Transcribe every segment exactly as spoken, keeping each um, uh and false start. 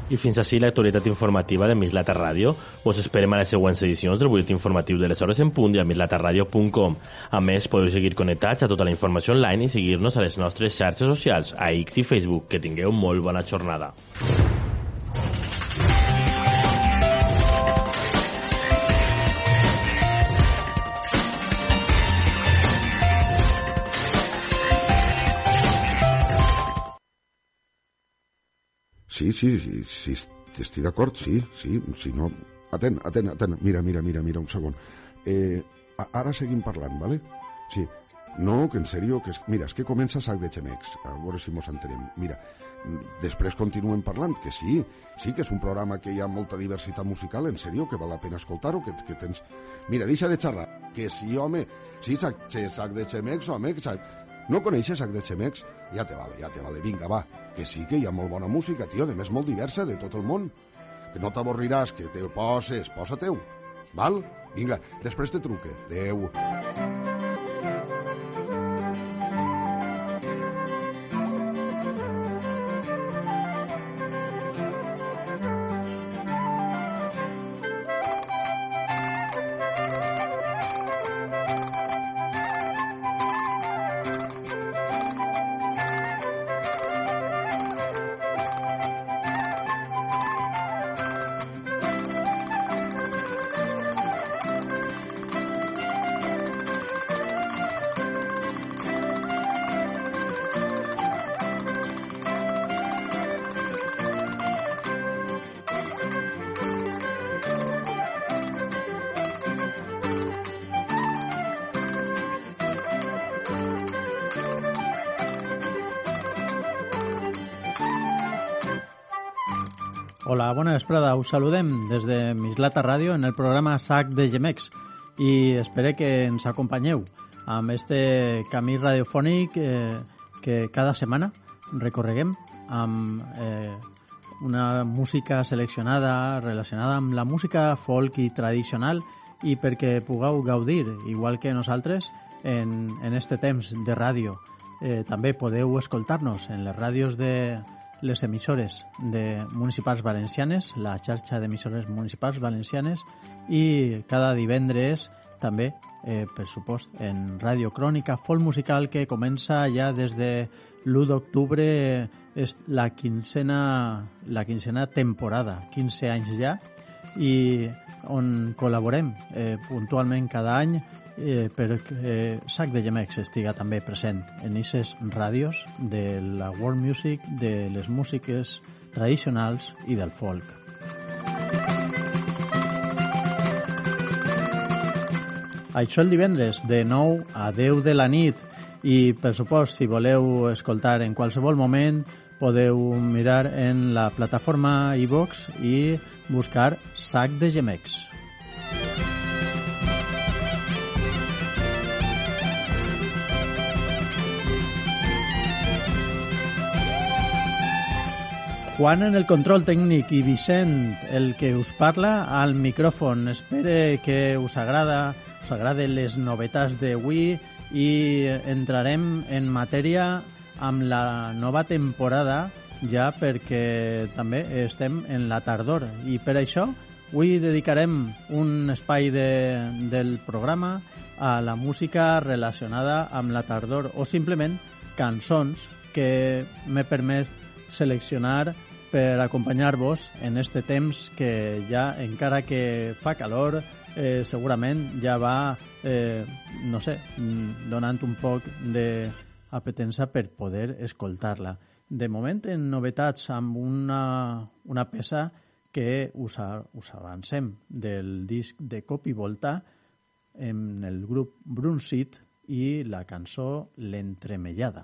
I fins així l'actualitat informativa de Mislata Ràdio. Us esperem a les següents edicions del butlletí informatiu de les hores en punt i a mislata radio punt com. A més, podeu seguir connectats a tota la informació online i seguir-nos a les nostres xarxes socials, a X i Facebook. Que tingueu molt bona jornada. Sí, sí, sí, sí, estic d'acord, sí, sí, si no... Atent, atent, atent, mira, mira, mira, mira, un segon. Eh, ara seguim parlant, ¿vale? Sí, no, que en sèrio, que és... Mira, és que comença Sac de Xemecs, a veure si mos entenem. Mira, després continuem parlant, que sí, sí que és un programa que hi ha molta diversitat musical, en sèrio, que val la pena escoltar-ho, que, que tens... Mira, deixa de xerrar, que sí, home, sí, Sac, sac de Xemecs, home, que sac... No coneixes Sac de Xemecs? Ja te vale, ja te vale, vinga, va, que sí que hi ha molt bona música, tio, de més molt diversa, de tot el món. Que no t'avorriràs, que te poses, posa-teu, val? Vinga, després te truque. Adéu. Hola, bona vesprada. Us saludem des de Mislata Ràdio en el programa Sac de Xemecs i espero que ens acompanyeu amb este camí radiofònic eh, que cada setmana recorreguem amb eh, una música seleccionada relacionada amb la música folk i tradicional i perquè pugueu gaudir, igual que nosaltres, en, en este temps de ràdio. Eh, també podeu escoltar-nos en les ràdios de les emissores de municipals valencianes, la xarxa d'emissores municipals valencianes, i cada divendres també, eh, per supost, en Ràdio Crònica Folk Musical, que comença ja des de l'u d'octubre, és la quincena, la quincena temporada, quinze anys ja, i on col·laborem eh, puntualment cada any eh, perquè eh, Sac de Xemecs estiga també present en aquestes ràdios de la world music, de les músiques tradicionals i del folk. Això el divendres de nou a deu de la nit i, per supost, si voleu escoltar en qualsevol moment, podeu mirar en la plataforma iVox i buscar Sac de Xemecs. Juan en el control tècnic i Vicent, el que us parla, al micròfon. Espero que us agrada, us agraden les novetats d'avui i entrarem en matèria amb la nova temporada ja perquè també estem en la tardor i per això avui dedicarem un espai de, del programa a la música relacionada amb la tardor o simplement cançons que m'he permès seleccionar per acompanyar-vos en este temps que ja, encara que fa calor, eh, segurament ja va, eh, no sé, donant un poc d'apetença per poder escoltar-la. De moment, en novetats amb una, una peça que us, a, us avancem del disc de Cop i Volta en el grup Brunsit i la cançó L'Entremellada.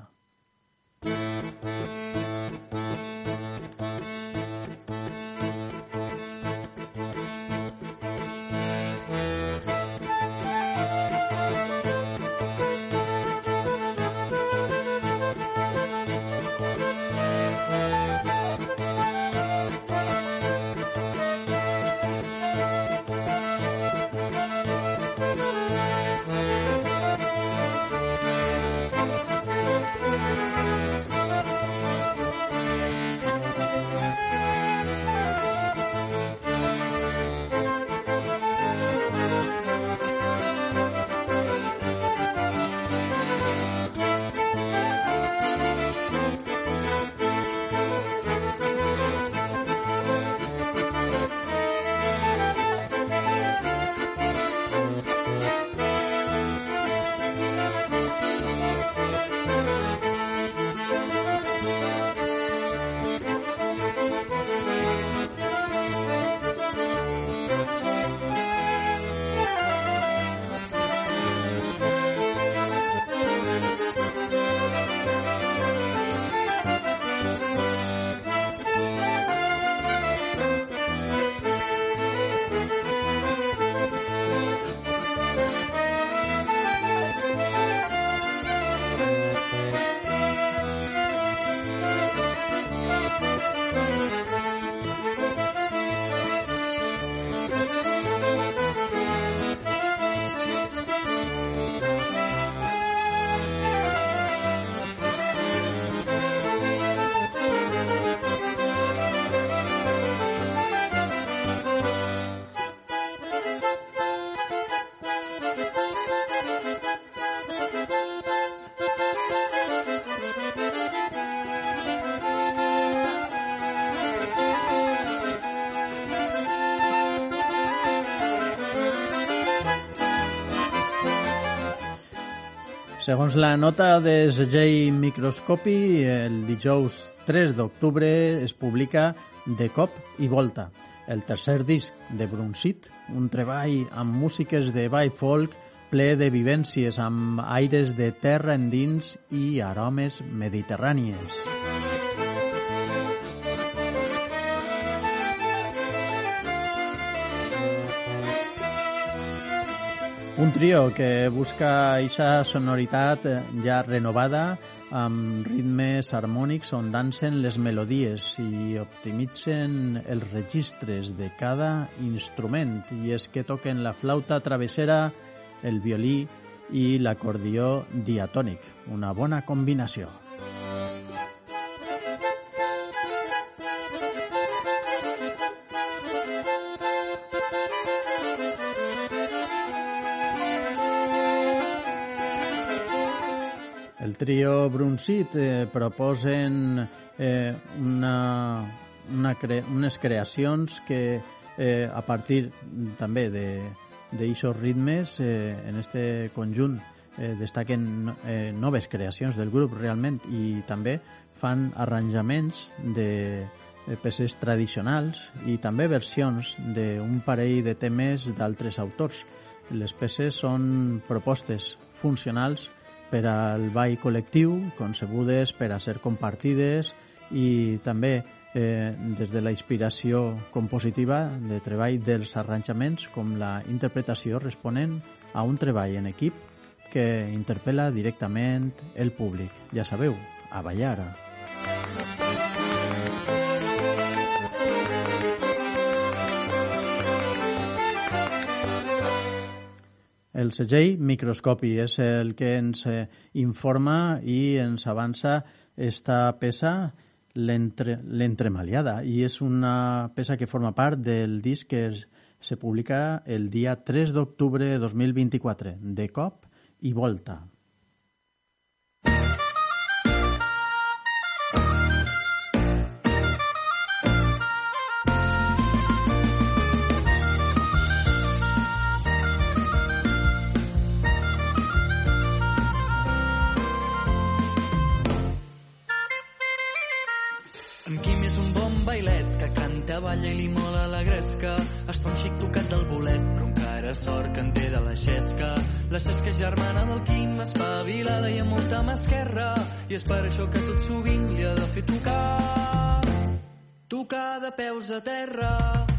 Segons la nota de Sergei Microscopy, el dijous tres d'octubre es publica De cop i volta, el tercer disc de Brunsit, un treball amb músiques de ball folk ple de vivències amb aires de terra endins i aromes mediterrànies. Un trio que busca aquesta sonoritat ja renovada amb ritmes harmònics on dansen les melodies i optimitzen els registres de cada instrument. I és que toquen la flauta travessera, el violí i l'acordió diatònic. Una bona combinació. El trio Brunsit eh, proposen eh, una, una cre unes creacions que eh, a partir també d'aixòs ritmes eh, en este conjunt eh, destaquen eh, noves creacions del grup realment i també fan arranjaments de peces tradicionals i també versions d'un parell de temes d'altres autors. Les peces són propostes funcionals per al ball col·lectiu, concebudes per a ser compartides i també eh, des de la inspiració compositiva de treball dels arranjaments com la interpretació responent a un treball en equip que interpel·la directament el públic. Ja sabeu, a ballar. El segell Microscopy és el que ens informa i ens avança esta peça, l'Entremaliada, i és una peça que forma part del disc que es, se publica el dia tres d'octubre de dos mil vint-i-quatre, De cop i volta. Balla i li mola la gresca, es fa un xic tocat del bolet, però encara sort que en té de la xesca. La xesca germana del Quim, espavilada i amb molta mà esquerra, i és per això que tot sovint li ha de fer tocar, tocar de peus a terra.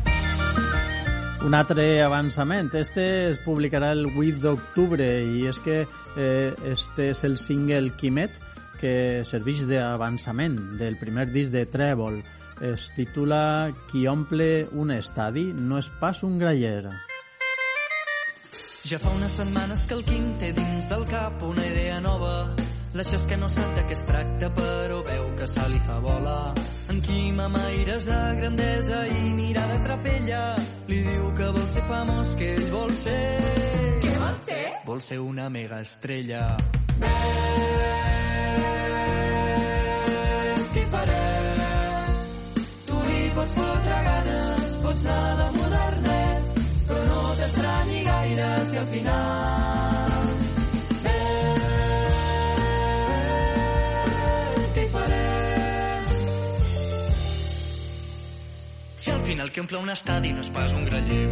Un altre avançament, este es publicarà el vuit d'octubre i és que eh, este és el single Quimet que serveix d'avançament del primer disc de Trèvol. Es titula Qui omple un estadi no és pas un graller. Ja fa unes setmanes que el Quim té dins del cap una idea nova. La xesca no sap de què es tracta, però veu que se li fa bola. En Quim amb aires de grandesa i mirada trapella li diu que vol ser famós, que ell vol ser... Què vol ser? Vol ser una mega estrella. Ves, què farem? Pots fotre ganes, pots anar de modernet, però no t'estranyi gaire si al final ves què hi farem. Si al final qui omple un estadi no és pas un graller.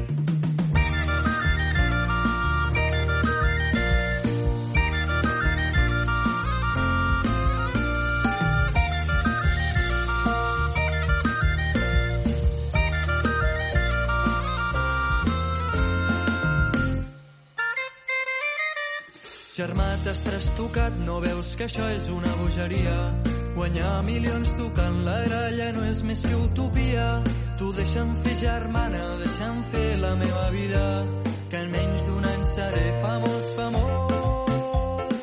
Germà, t'has trastocat, no veus que això és una bogeria? Guanyar milions tocant la gralla no és més que utopia. Tu deixa'm fer, germana, deixa'm fer la meva vida, que en menys d'un any seré famós, famós.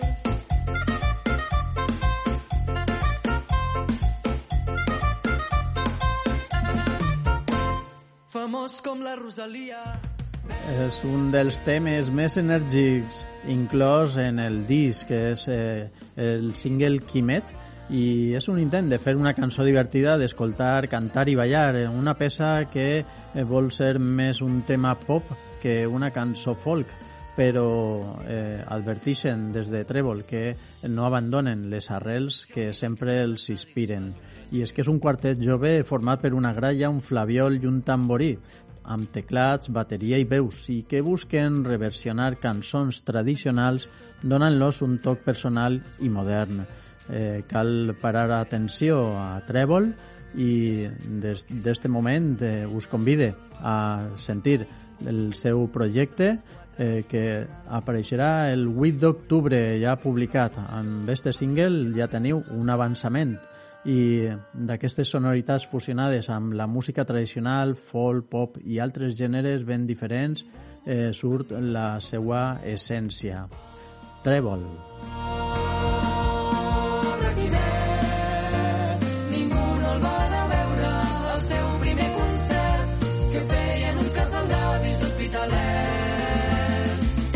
Famós com la Rosalia. És un dels temes més enèrgics inclòs en el disc, que és eh, el single Quimet, i és un intent de fer una cançó divertida, d'escoltar, cantar i ballar, una peça que eh, vol ser més un tema pop que una cançó folk, però eh, advertixen des de Trèvol que no abandonen les arrels que sempre els inspiren. I és que és un quartet jove format per una gralla, un flabiol i un tamborí, amb teclats, bateria i veus, i que busquen reversionar cançons tradicionals donant-los un toc personal i modern. Eh, cal parar atenció a Trèvol i des d'este moment eh, us convide a sentir el seu projecte eh, que apareixerà el vuit d'octubre ja publicat. Amb este single ja teniu un avançament i d'aquestes sonoritats fusionades amb la música tradicional, folk, pop i altres gèneres ben diferents eh, surt la seva essència. Trèvol. Ningú no el va anar a veure al seu primer concert que feia en un casal d'avis d'Hospitalet.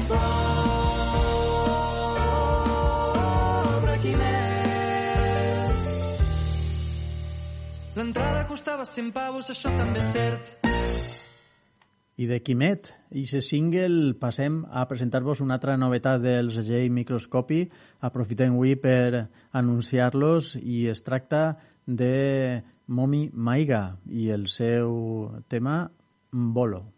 Pobre Quimet. L'entrada costava cent pavos, això també és cert. I de Quimet, i se single, passem a presentar-vos una altra novetat del segell Microscopy. Aprofitem avui per anunciar-los i es tracta de Momi Maiga i el seu tema Bolo.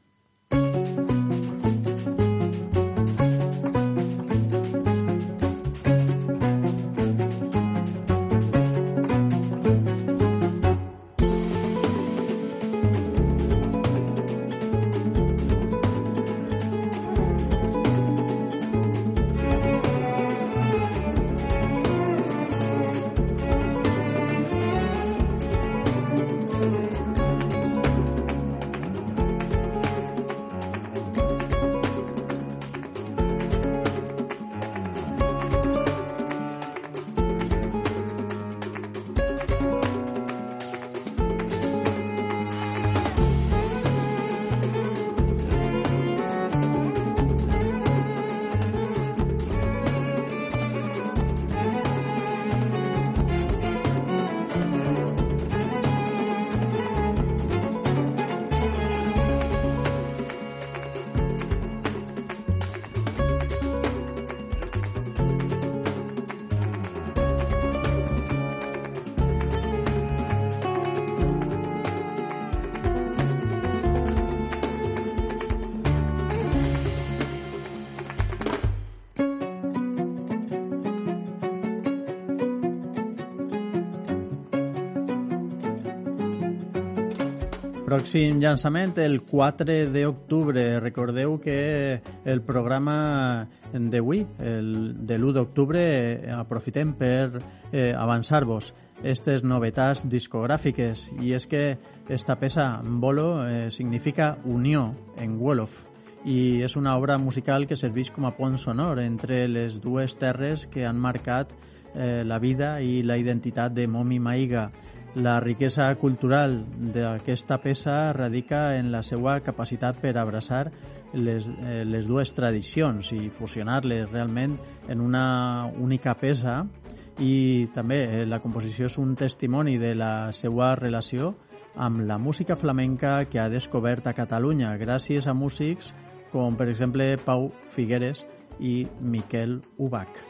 Pròxim llançament el quatre d'octubre. Recordeu que el programa d'avui, el de l'u d'octubre, aprofitem per eh, avançar-vos aquestes novetats discogràfiques. I és que esta peça, Bolo, eh, significa unió en wolof i és una obra musical que serveix com a pont sonor entre les dues terres que han marcat eh, la vida i la identitat de Momi Maiga. La riquesa cultural d'aquesta peça radica en la seva capacitat per abraçar les, eh, les dues tradicions i fusionar-les realment en una única peça, i també eh, la composició és un testimoni de la seva relació amb la música flamenca que ha descobert a Catalunya gràcies a músics com per exemple Pau Figueres i Miquel Ubach.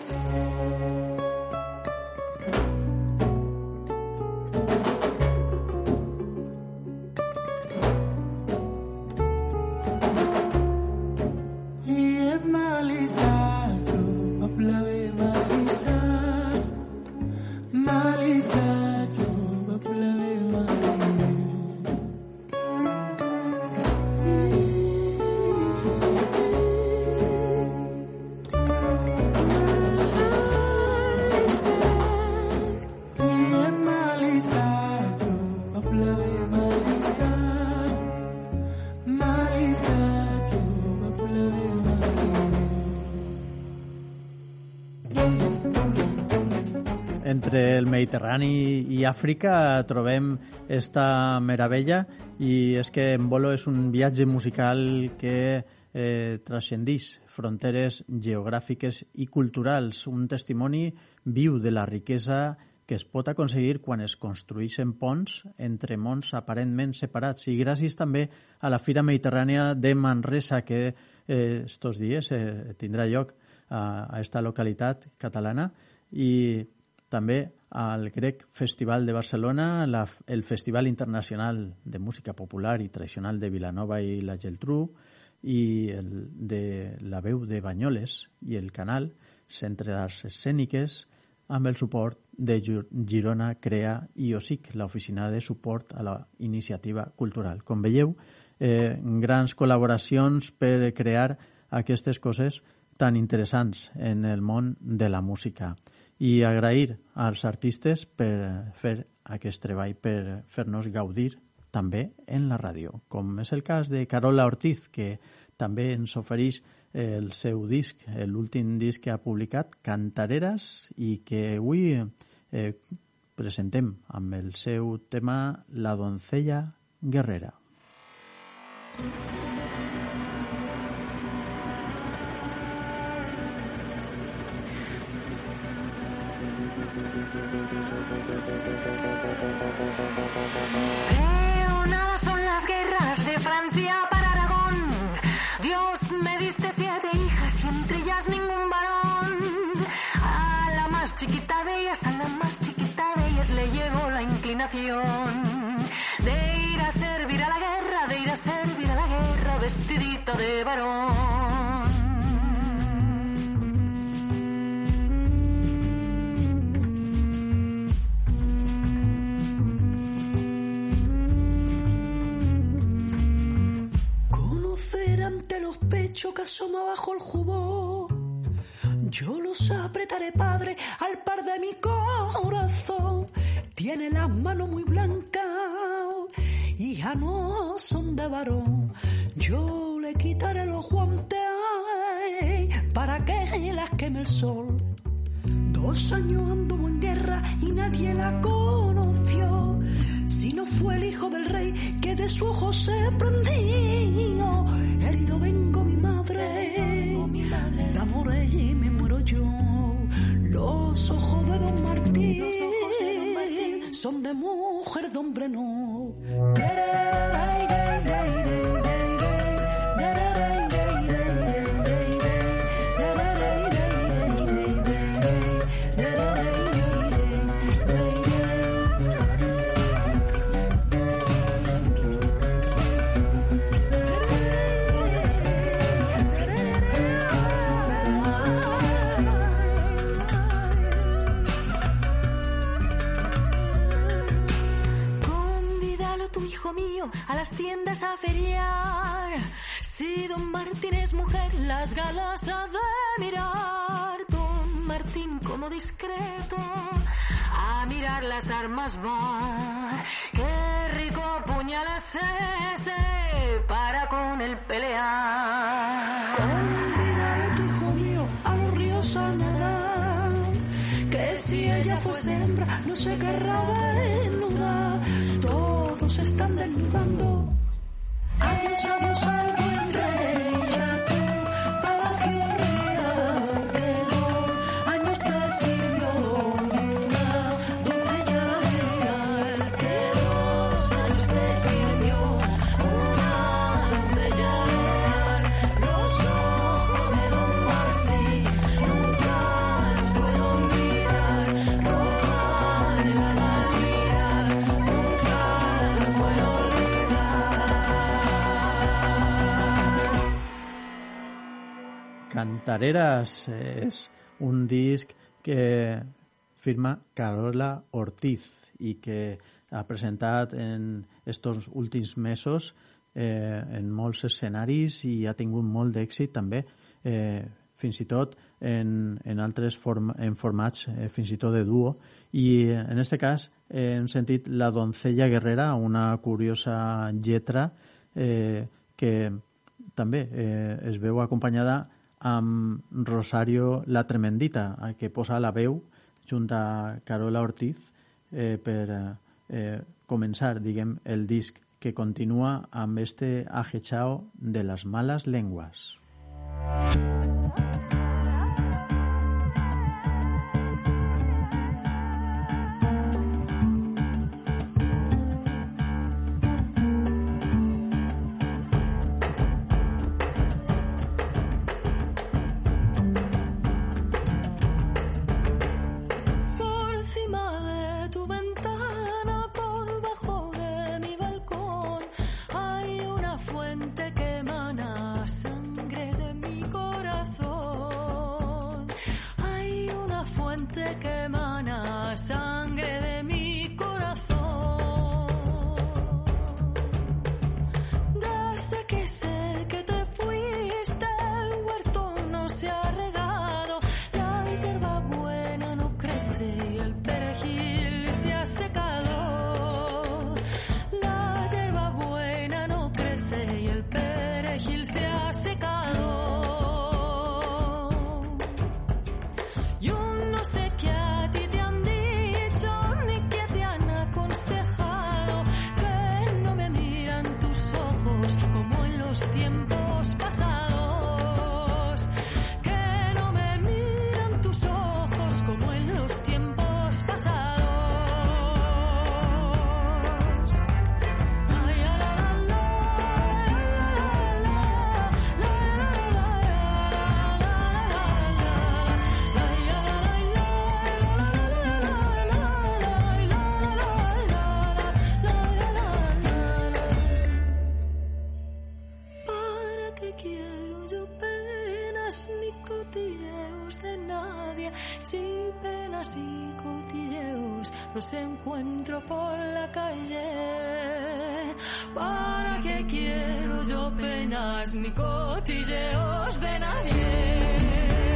Entre el Mediterrani i Àfrica trobem esta meravella, i és que Bolo és un viatge musical que eh, transcendeix fronteres geogràfiques i culturals, un testimoni viu de la riquesa que es pot aconseguir quan es construeixen ponts entre mons aparentment separats, i gràcies també a la Fira Mediterrània de Manresa, que eh, estos dies eh, tindrà lloc a, a esta localitat catalana, i també al Grec Festival de Barcelona, la, el Festival Internacional de Música Popular i Tradicional de Vilanova i la Geltrú, i el de la Veu de Banyoles i el Canal, Centre d'Arts Escèniques, amb el suport de Girona Crea i O S I C, l'Oficina de Suport a la Iniciativa Cultural. Com veieu, eh, grans col·laboracions per crear aquestes coses tan interessants en el món de la música. I agrair als artistes per fer aquest treball, per fer-nos gaudir també en la ràdio, com és el cas de Carola Ortiz, que també ens ofereix el seu disc, l'últim disc que ha publicat, Cantareres, i que avui eh, presentem amb el seu tema La doncella guerrera. Veo nada son las guerras de Francia para Aragón. Dios, me diste siete hijas y entre ellas ningún varón. A la más chiquita de ellas, a la más chiquita de ellas le llegó la inclinación de ir a servir a la guerra, de ir a servir a la guerra vestidito de varón. Ante los pechos que asoma bajo el jubón, yo los apretaré, padre, al par de mi corazón. Tiene las manos muy blancas y ya no son de varón. Yo le quitaré los guantes para que las queme el sol. Dos años anduvo en guerra y nadie la conoció, si no fue el hijo del rey que de su ojo se prendió. Herido vengo mi madre, de amor y me muero yo. Los ojos de Don Martín son de mujer, de hombre no. A las tiendas a feriar. Si Don Martín es mujer, las galas ha de mirar. Don Martín como discreto a mirar las armas va. Qué rico puñal es ese para con el pelear. Convida a tu hijo mío a los ríos a nadar, que si ella fuese hembra no se querrá desnudar. Todos están desnudando. Adiós, adiós al buen rey, ya tu palacio real quedó. Años te sirvió una doncella real, que dos años te sirvió una doncella real. Los ojos de Don Martín nunca los puedo olvidar. Roban el alma al mirar, nunca los puedo olvidar. Cantareras és un disc que firma Carola Ortiz i que ha presentat en estos últims mesos eh, en molts escenaris i ha tingut molt d'èxit també, eh, fins i tot en, en altres form, en formats eh, fins i tot de duo, i en este cas eh, hem sentit La doncella guerrera, una curiosa lletra eh, que també eh, es veu acompanyada amb Rosario La Tremendita, que posa la veu junt a Carola Ortiz eh, per eh, començar, diguem, el disc, que continua amb este ajechao de las malas lenguas. siente que emana sangre de mi corazón. Desde que sé que te fuiste, el huerto no se ha regado, la hierba buena no crece y el perejil se ha secado. La hierba buena no crece y el perejil se ha secado. Yo no sé qué a ti te han dicho ni qué te han aconsejado, que no me miran tus ojos como en los tiempos pasados, que no me miran tus ojos como en los tiempos pasados. ¿Para qué quiero yo penas ni cotilleos de nadie? Si penas y cotilleos los encuentro por la calle. ¿Para qué quiero yo penas ni cotilleos de nadie?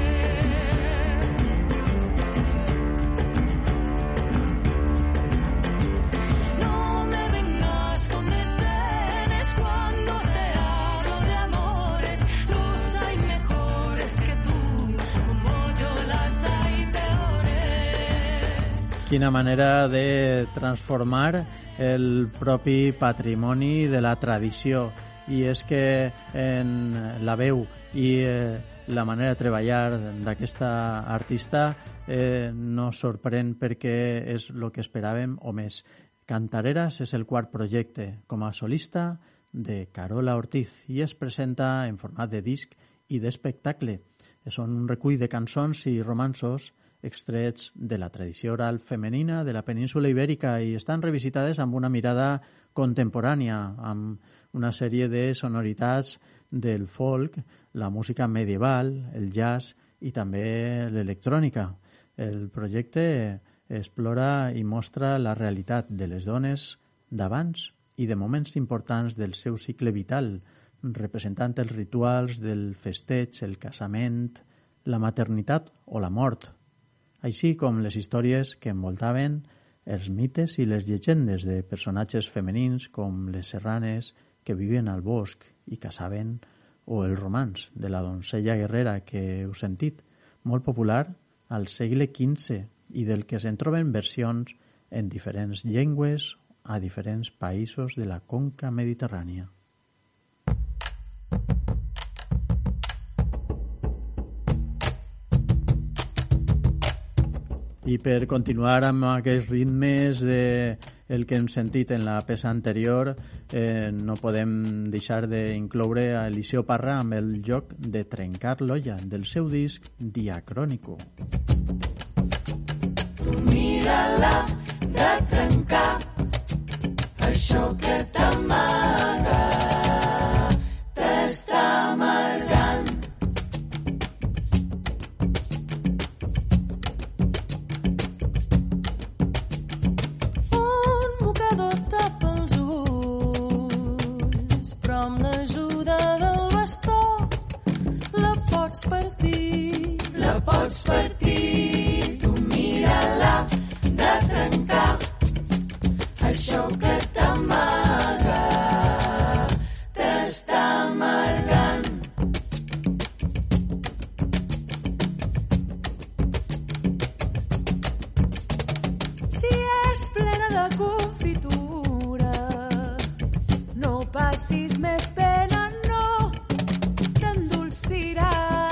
No me vengas con desdenes cuando te hablo de amores. Los hay mejores que tú, como yo las hay peores. Quina manera de transformar el propi patrimoni de la tradició. I és que en la veu i eh, la manera de treballar d'aquesta artista eh, no sorprèn perquè és el que esperàvem o més. Cantareras és el quart projecte com a solista de Carola Ortiz i es presenta en format de disc i d'espectacle. Són un recull de cançons i romanços extrets de la tradició oral femenina de la península ibèrica i estan revisitades amb una mirada contemporània, amb una sèrie de sonoritats del folk, la música medieval, el jazz i també l'electrònica. El projecte explora i mostra la realitat de les dones d'abans i de moments importants del seu cicle vital, representant els rituals del festeig, el casament, la maternitat o la mort, així com les històries que envoltaven els mites i les llegendes de personatges femenins com les serranes que vivien al bosc i caçaven, o el romanç de la donzella guerrera que heu sentit, molt popular al segle quinze i del que se'n troben versions en diferents llengües a diferents països de la conca mediterrània. I per continuar amb aquests ritmes de el que hem sentit en la peça anterior, eh, no podem deixar d'incloure a Eliseo Parra amb el joc de Trencar l'olla del seu disc Diacrónico. Tu mira-la de trencar això que t'amaga, t'està amargant. La pots partir, tu mira-la de trencar això que t'amaga, t'està amargant. Si és plena de confitura, no passis més pena, no, t'endolcirà.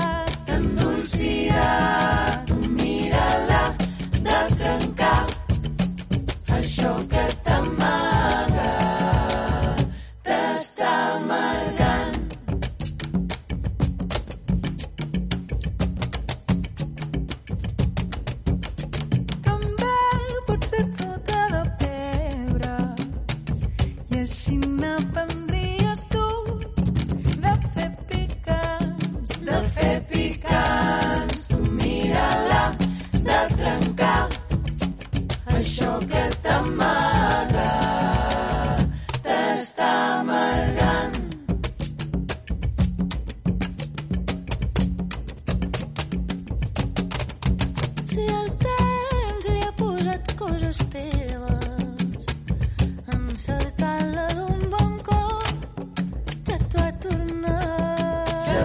Tu mira-la de trencar això que t'amaga, t'està amargant. També pot ser feta de pebre i així n'aprendries tu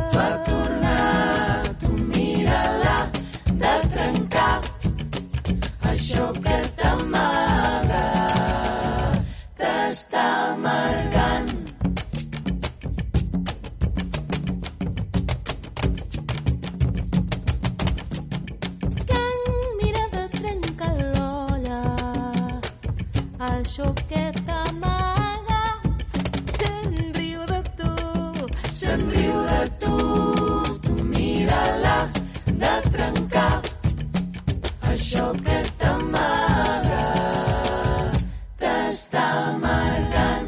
tu ha tornat, tu mira-la de trencar això que t'amaga, t'està amargant. Això que t'amaga se'n riu de tu, se'n riu de tu, tu mira-la de trencar això que t'amaga, t'està amargant.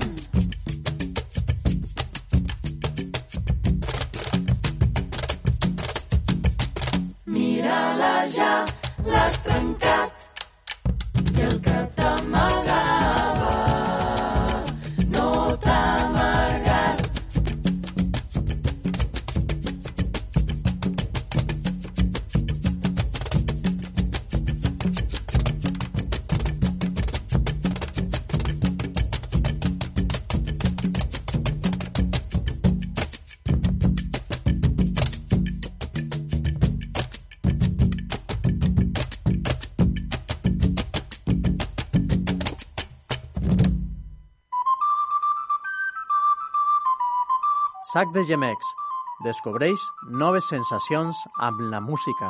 Mira-la ja, l'has trencat i el que t'amagava no t'ha amargat. Sac de Gemecs. Descobreix noves sensacions amb la música.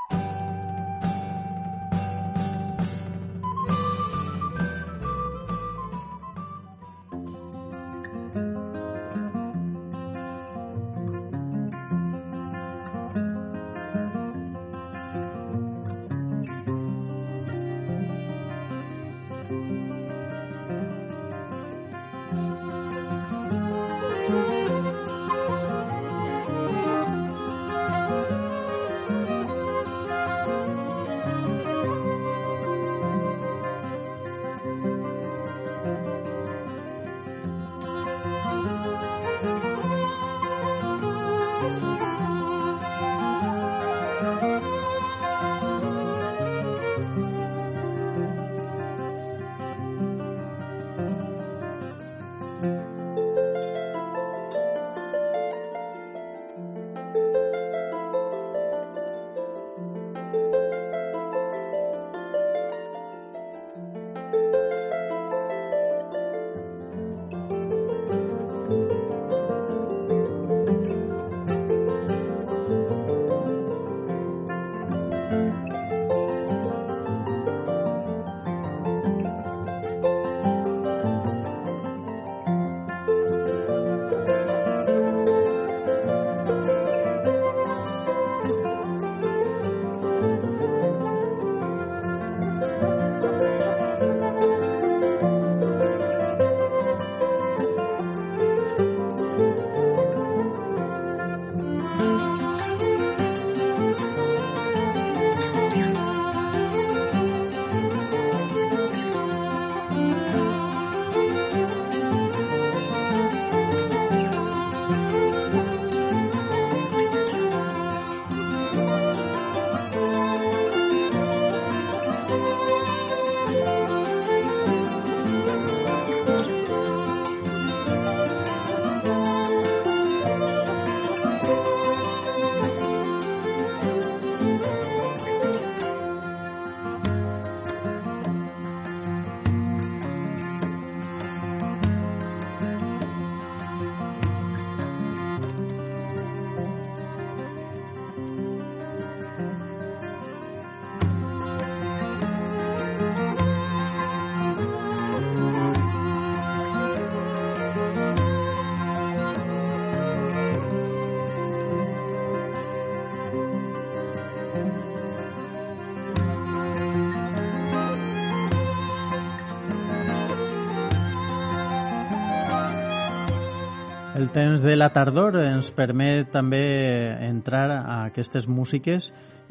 El temps de la tardor ens permet també entrar a aquestes músiques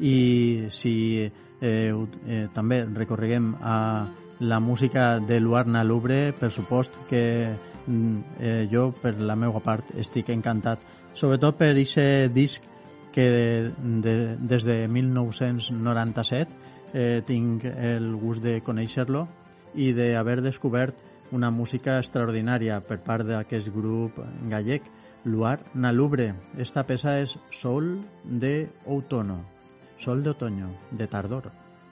i si eh, eh, també recorreguem a la música de Luarna Lubre, per supost que eh, jo, per la meva part, estic encantat, sobretot per aquest disc que de, des de mil nou-cents noranta-set eh, tinc el gust de conèixer-lo i d'haver descobert una música extraordinària per part d'aquest grup gallec, Luar Nalubre. Esta peça és Sol de Outono, Sol de Otoño, de Tardor.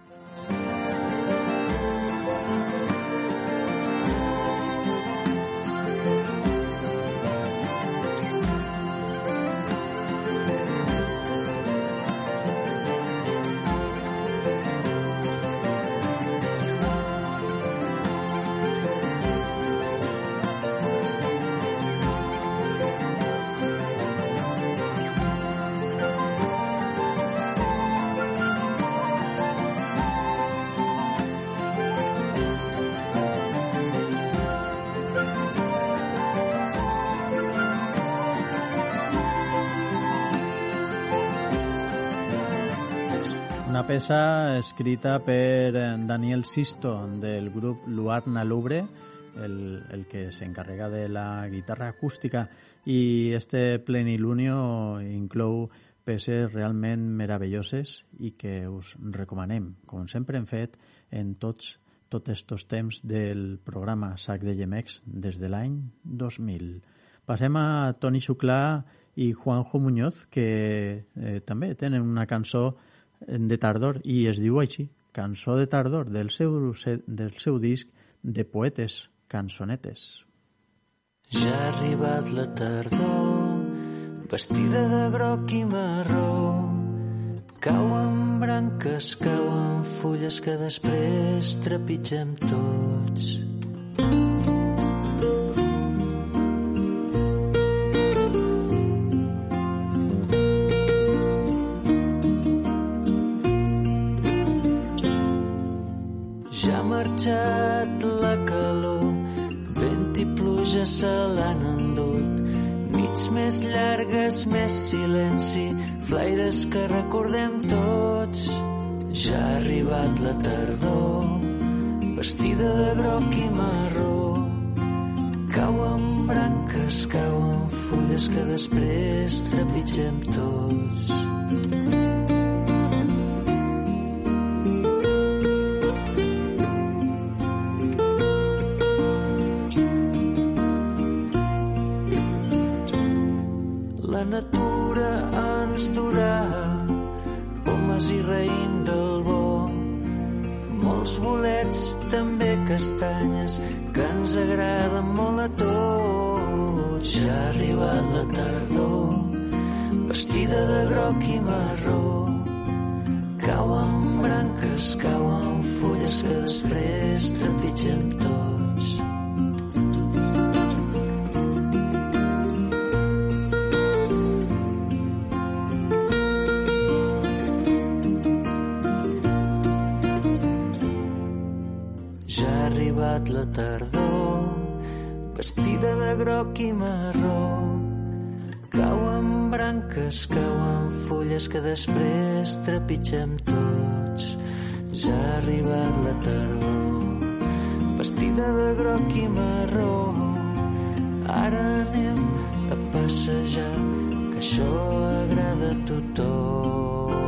Una peça escrita per Daniel Sisto del grup Luar Nalubre, el, el que s'encarrega de la guitarra acústica, i este plenilunio inclou peces realment meravelloses i que us recomanem, com sempre hem fet en tots tots estos temps del programa Sac de Gemecs des de l'any dos mil. Passem a Toni Xuclà i Juanjo Muñoz, que eh, també tenen una cançó de tardor i es diu així, Cançó de tardor, del seu, del seu disc de poetes, Cançonetes. Ja ha arribat la tardor, vestida de groc i marró, cauen branques, cauen fulles que després trepitgem tots. Marxat la calor, vent i pluja se l'han endut, nits més llargues, més silenci, flaires que recordem tots. Ja ha arribat la tardor, vestida de groc i marró, cauen branques, cauen fulles que després trepitgem tots. La natura ens durà, pomes i raïm del bo, molts bolets, també castanyes, que ens agraden molt a tots. Ja ha arribat la tardor, vestida de groc i marró, cauen branques, cauen fulles que després trepitgem tots. La tardor, vestida de groc i marró, cauen branques, cauen fulles que després trepitgem tots. Ja ha arribat la tardor, vestida de groc i marró, ara anem a passejar, que això agrada a tothom.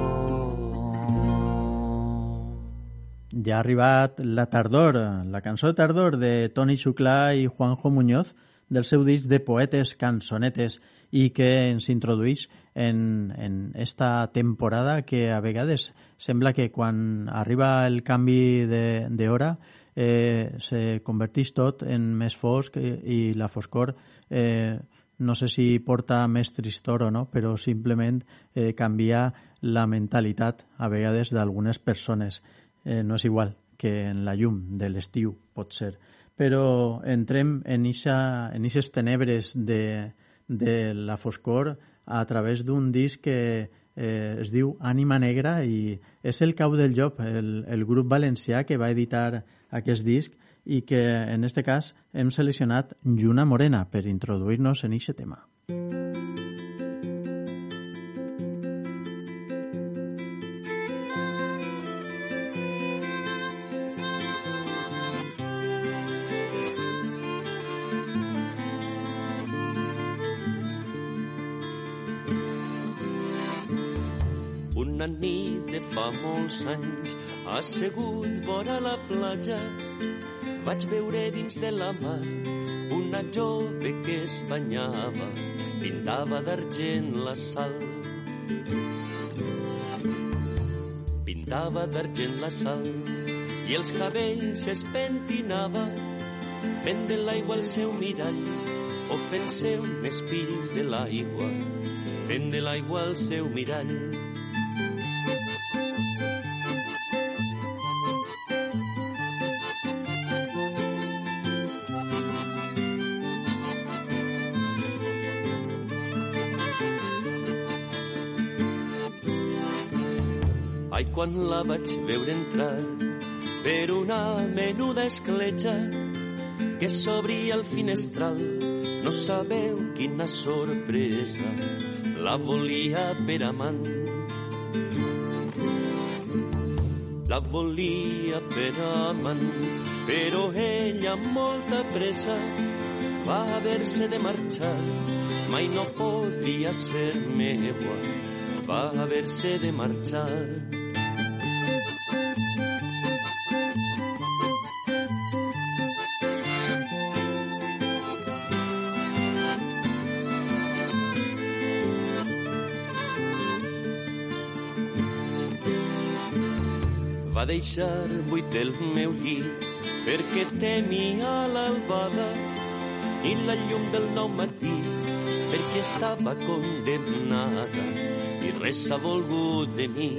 Ja ha arribat la tardor, la cançó de tardor de Toni Xuclà i Juanjo Muñoz del seu disc de poetes, Cançonetes, i que ens introduïx en, en esta temporada que a vegades sembla que quan arriba el canvi d'hora eh, se converteix tot en més fosc i, i la foscor eh, no sé si porta més tristor o no, però simplement eh, canvia la mentalitat a vegades d'algunes persones. Eh, no és igual que en la llum de l'estiu, pot ser. Però entrem en eixes tenebres de, de la foscor a través d'un disc que eh, es diu Ànima Negra i és el Cau del Llop, el, el grup valencià que va editar aquest disc i que en este cas hem seleccionat Lluna Morena per introduir-nos en aquest tema. Una nit de fa molts anys, assegut vora la platja, vaig veure dins de la mar un una jove que es banyava, pintava d'argent la sal. Pintava d'argent la sal i els cabells es pentinava, fent de l'aigua el seu mirall, o fent-se un espill de l'aigua, fent de l'aigua el seu mirall. Ai, quan la vaig veure entrar per una menuda escletxa que s'obria al finestral, no sabeu quina sorpresa, la volia per amant. La volia per amant, però ella amb molta pressa va haver-se de marxar, mai no podria ser meua, va haver-se de marxar. Va deixar buit el meu llit perquè temia l'albada i la llum del nou matí perquè estava condemnada i res ha volgut de mi.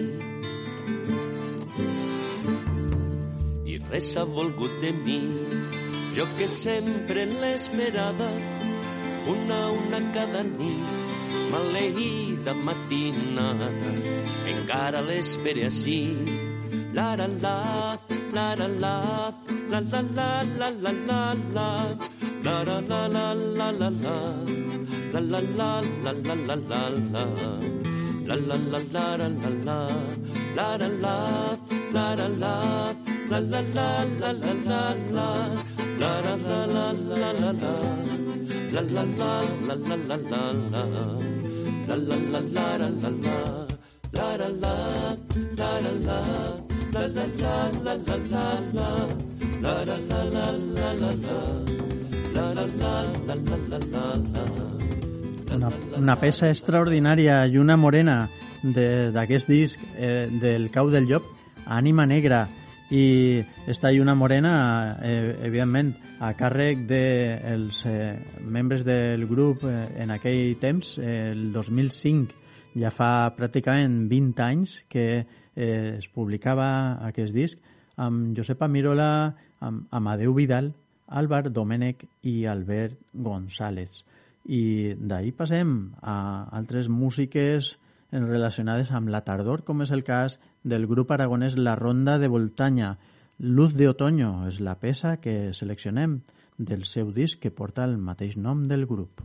I res ha volgut de mi, jo que sempre l'esperada, una a una cada nit, maleïda matinada, encara l'espere així. La la la, la la la, la la la la la la la, la la la la la la la, la la la la la la la la, la la la la la la la, la la la, la la la, la la la la la la la, la la la la la la la, la la la la la la la la, la la la la la la la, la la la, la la la. La la la la la la la, la la la la la la la, la la la la la la la. Una, una peça extraordinària i una morena d'aquest disc eh, del Cau del Llop, Ànima Negra, i està i una morena eh, evidentment a càrrec dels de eh, membres del grup eh, en aquell temps, eh, el dos mil cinc, ja fa pràcticament vint anys que Eh, es publicava aquest disc amb Josepa Mirola, amb Amadeu Vidal, Álvar Domènech i Albert González. I d'ahir passem a altres músiques relacionades amb la tardor, com és el cas del grup aragonès La Ronda de Voltanya. Luz de Otoño és la peça que seleccionem del seu disc que porta el mateix nom del grup.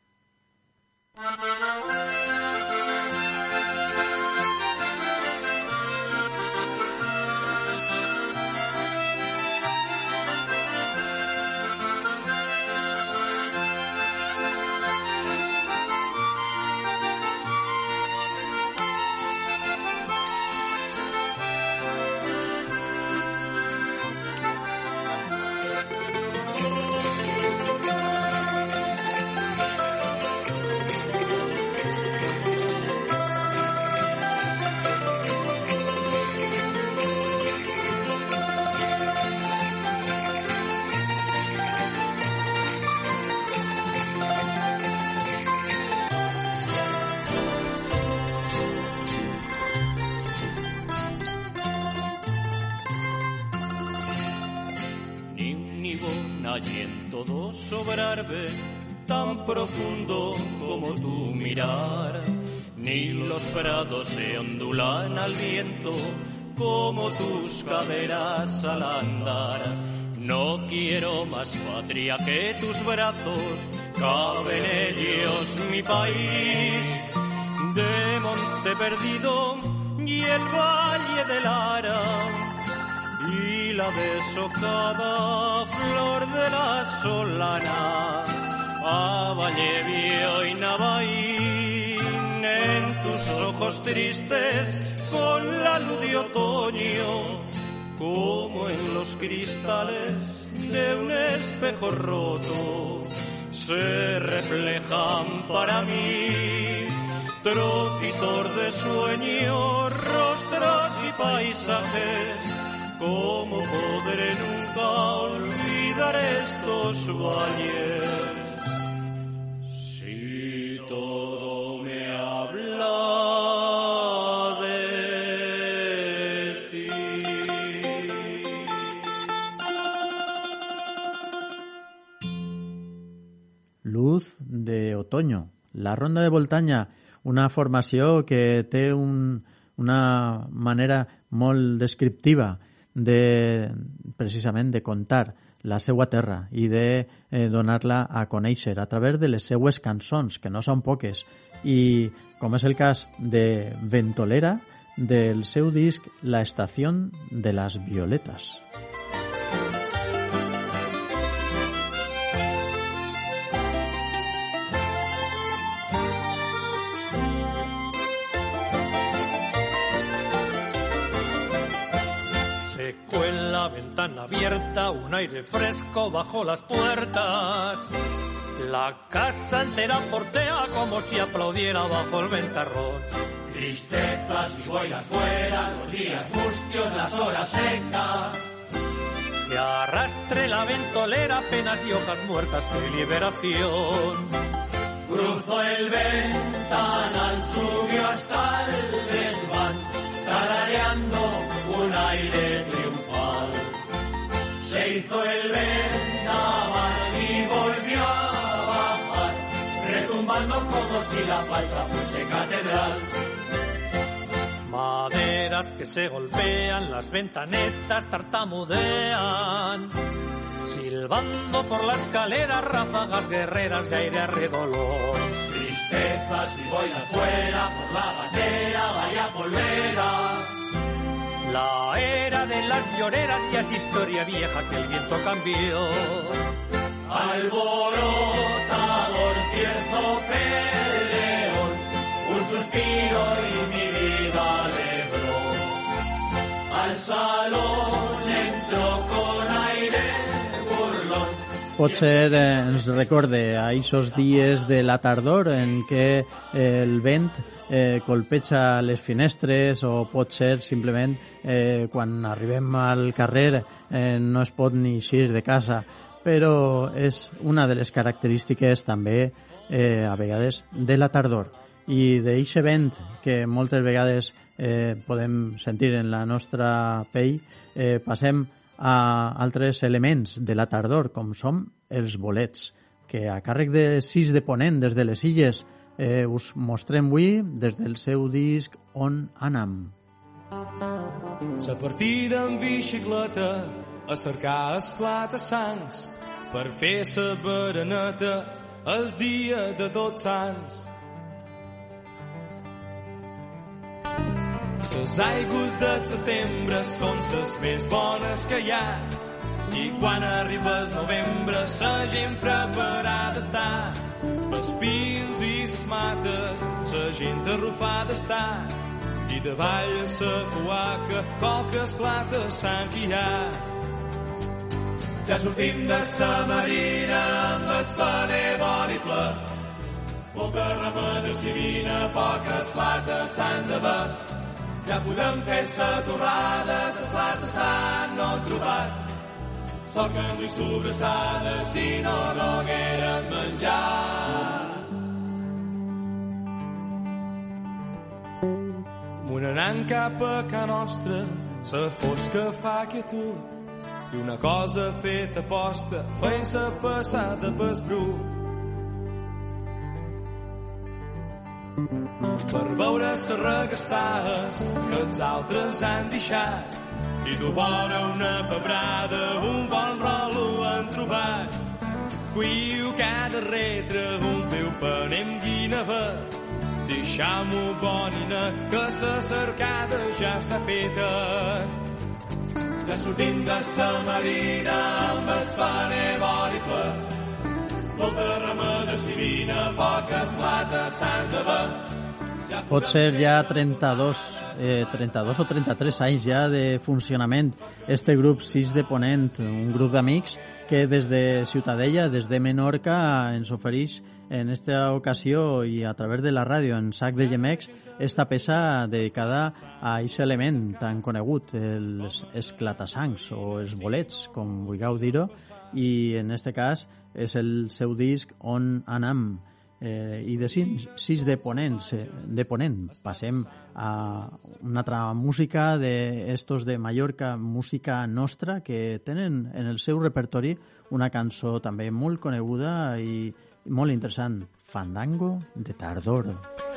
y en todo sobrarme tan profundo como tu mirar, ni los prados se ondulan al viento como tus caderas al andar. No quiero más patria que tus brazos, cabe en ellos mi país. De Monte Perdido y el Valle de Lara y la deshojada flor de la Solana, a Vallevio y Navaín, en tus ojos tristes con la luz de otoño, como en los cristales de un espejo roto, se reflejan para mí. Troquitor de sueños, rostros y paisajes, ¿cómo podré nunca olvidar estos valles? Si todo me habla de ti. Luz de otoño, la Ronda de Voltanya, una formació que té un, una manera molt descriptiva de, precisament, de contar la seva terra i de eh, donar-la a conèixer a través de les seues cançons, que no són poques, i com és el cas de Ventolera, del seu disc La estación de las violetas. Ventana abierta, un aire fresco bajo las puertas. La casa entera portea como si aplaudiera bajo el ventarrón. Tristezas y boinas fuera, los días mustios, las horas secas. Que arrastre la ventolera, penas y hojas muertas de liberación. Cruzó el ventanal, subió hasta el desván, tarareando un aire triunfal. Se hizo el vendaval y volvió a bajar, retumbando como si la falsa fuese catedral. Maderas que se golpean, las ventanetas tartamudean, silbando por la escalera ráfagas guerreras de aire arredolón. Tristezas y boinas fuera, por la bandera vaya polvera. La era de las lloreras ya es historia vieja que el viento cambió. Alborotador, cierto peleón, un suspiro y mi vida alegró. Al salón entró con aire burlón. Potser eh, ens recorde a aquests dies de la tardor en què eh, el vent eh, colpeja les finestres, o pot ser simplement eh, quan arribem al carrer eh, no es pot ni eixir de casa, però és una de les característiques també eh, a vegades de la tardor. I d'eixe vent que moltes vegades eh, podem sentir en la nostra pell, eh, passem a altres elements de la tardor, com són els bolets, que a càrrec de Sis de Ponent des de les Illes eh, us mostrem avui des del seu disc On Anam. La partida en bicicleta a cercar esclata-sangs per fer sa bereneta el dia de Tots Sants. Les aigües de setembre són les més bones que hi ha, i quan arriba el novembre la gent preparada està. Els pins i les mates la gent arrufada està, i davall a la fuaca qualque esclata sang hi ha. Ja sortim de sa marina amb el paner bon i ple, molta remeda civina, poques flates sants de ver. Ja podem fer sa torrada, ses flates s'han no han trobat. Sort que amb dues sobrassades, si no, no haguérem menjat. Mun anant cap a ca nostra, sa fosca fa quietud, i una cosa feta aposta, fent-se passada pel brut. Per veure les regastades que els altres han deixat, i du vora una pebrada, un bon rolo han trobat. Cuiu cada retre, un peu panem guinevet, deixam-ho bonina, que la cercada ja està feta. Ja sortim de sa marina amb el paner bon i ple, molta remeda civina, poques flates sants de ver. Pot ser ja trenta-dos, eh, trenta-dos o trenta-tres anys ja de funcionament este grup Sis de Ponent, un grup d'amics que des de Ciutadella, des de Menorca, ens ofereix en esta ocasió i a través de la ràdio en Sac de Gemecs esta peça dedicada a aquest element tan conegut, els esclatassancs o els bolets, com vulgueu dir-ho, i en este cas és el seu disc On Anam. Eh, I de sis, sis de, ponents, de ponent passem a una altra música d'estos de Mallorca, música nostra, que tenen en el seu repertori una cançó també molt coneguda i molt interessant, Fandango de Tardor.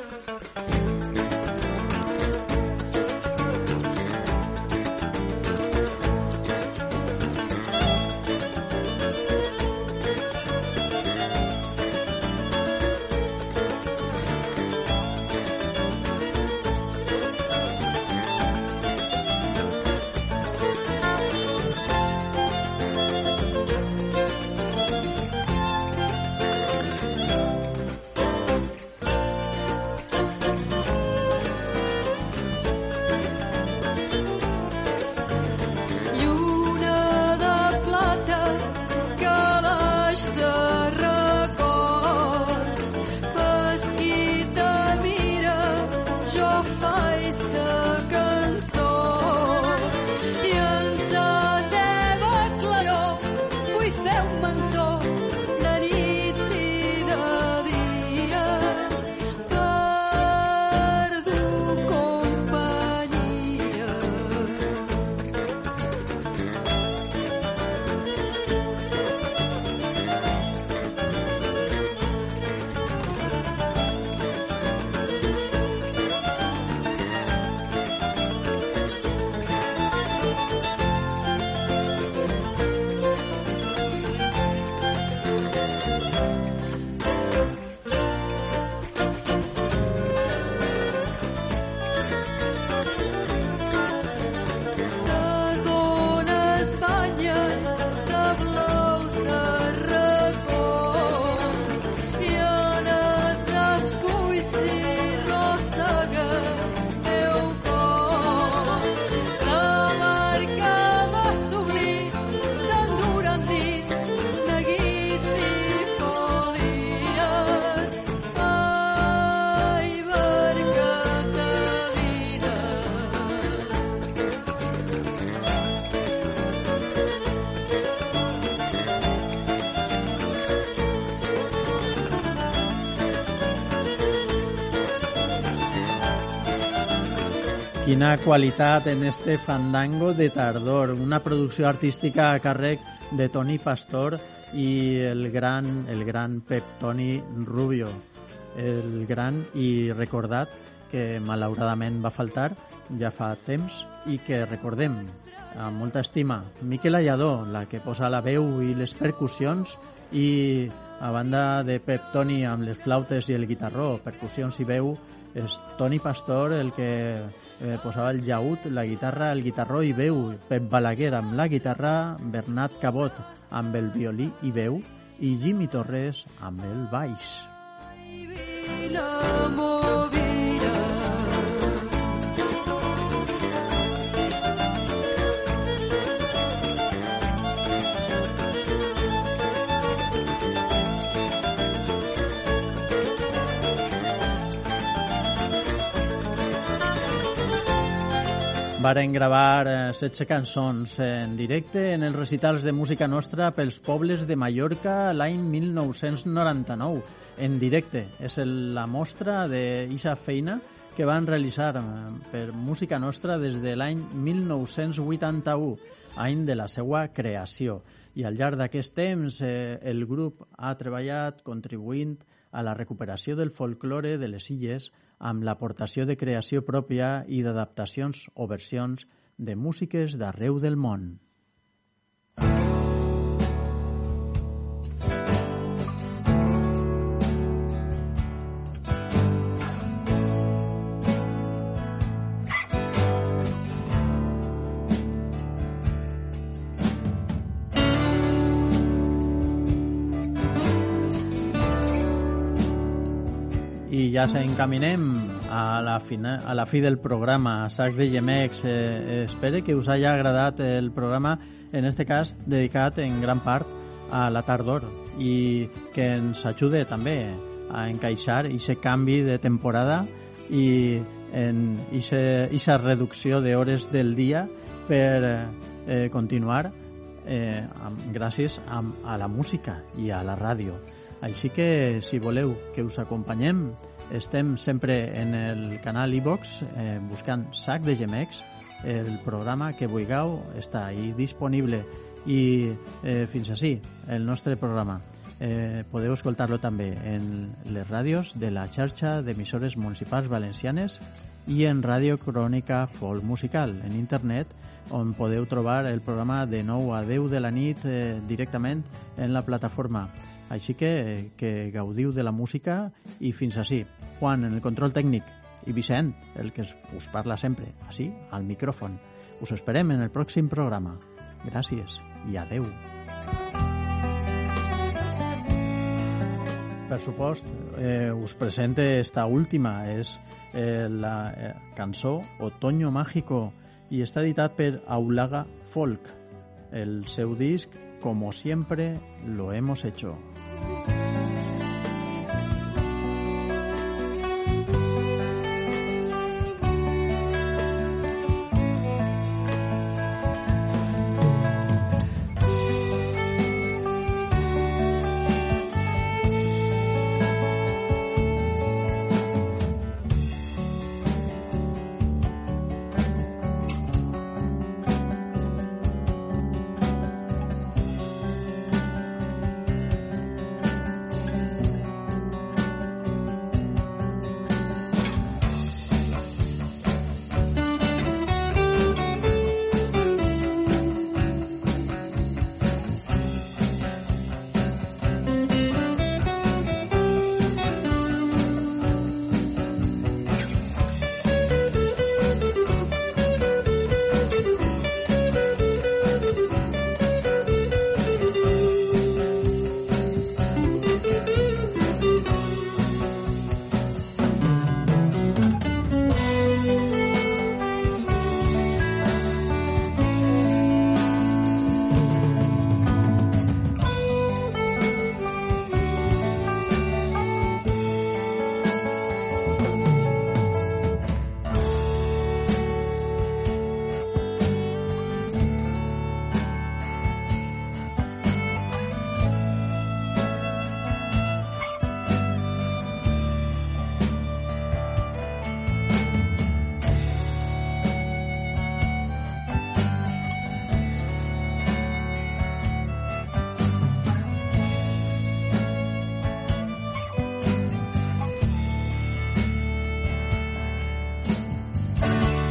Quina qualitat en este Fandango de Tardor, una producció artística a càrrec de Toni Pastor i el gran, el gran Pep Toni Rubio, el gran i recordat que malauradament va faltar ja fa temps i que recordem amb molta estima. Miquel Alladó, la que posa la veu i les percussions, i a banda de Pep Toni amb les flautes i el guitarró, percussions i veu, és Toni Pastor el que eh, posava el llaüt, la guitarra, el guitarró i veu, Pep Balaguer amb la guitarra, Bernat Cabot amb el violí i veu i Jimmy Torres amb el baix. Varen gravar setze cançons en directe en els recitals de música nostra pels pobles de Mallorca l'any mil nou-cents noranta-nou. En directe. És la mostra d'eixa feina que van realitzar per música nostra des de l'any mil nou-cents vuitanta-u, any de la seva creació. I al llarg d'aquest temps eh, el grup ha treballat contribuint a la recuperació del folklore de les illes amb l'aportació de creació pròpia i d'adaptacions o versions de músiques d'arreu del món. i ja s'encaminem a la, fina, a la fi del programa Sac de Gemecs. Eh, espero que us hagi agradat el programa, en este cas dedicat en gran part a la tardor, i que ens ajude també a encaixar aquest canvi de temporada i en aquesta reducció d'hores del dia per eh, continuar eh, amb, gràcies a, a la música i a la ràdio. Així que, si voleu que us acompanyem, estem sempre en el canal iVox eh, buscant Sac de Gemecs. El programa que vulgueu està ahí disponible. I eh, fins així el nostre programa. Eh, podeu escoltar-lo també en les ràdios de la xarxa d'emissores municipals valencianes i en Ràdio Crònica Folk Musical, en internet, on podeu trobar el programa de nou a deu de la nit eh, directament en la plataforma. Així que, que gaudiu de la música i fins així. Juan, en el control tècnic, i Vicent, el que us parla sempre, així, al micròfon. Us esperem en el pròxim programa. Gràcies i adeu. Per supost, eh, us presente esta última, és eh, la eh, cançó Otoño Mágico i està editat per Aulaga Folk. El seu disc, Como siempre lo hemos hecho.